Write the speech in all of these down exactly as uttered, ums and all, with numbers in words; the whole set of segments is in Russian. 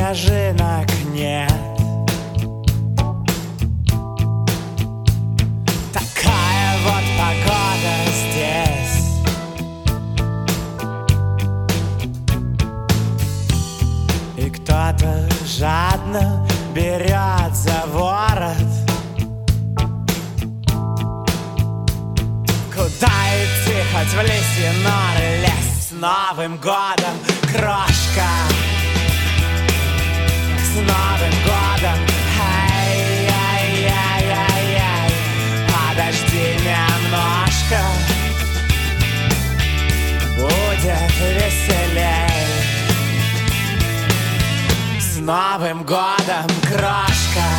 снежинок нет. Такая вот погода здесь. И кто-то жадно берет за ворот. Куда идти, хоть в лисьи норы лезть? С Новым годом, крошка! С Новым годом! Ай-яй-яй-яй-яй! Подожди немножко, будет веселей. С Новым годом, крошка!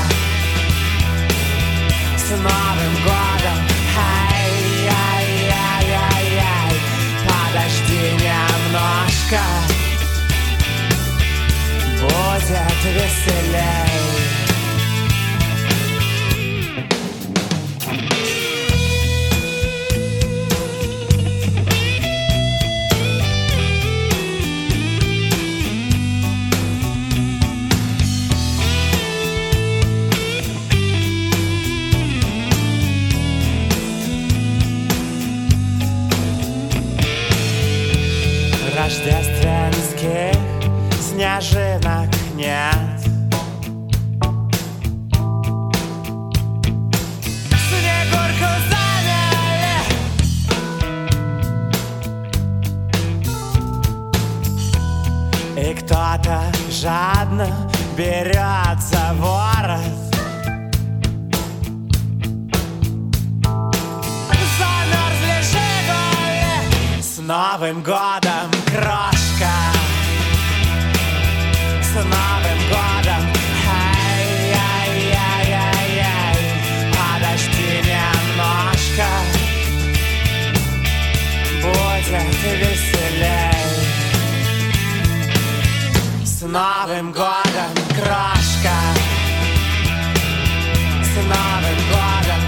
С Новым годом! Ай-яй-яй-яй-яй! Подожди немножко, будет веселей. Рождественских снежинок нет. Снегурку заняли. И кто-то жадно берет за ворот. Замерзли «Жигули». С Новым годом, крошка! С Новым годом! Ай-яй-яй-яй-яй! Подожди немножко, будет веселей. С Новым годом, крошка! С Новым годом!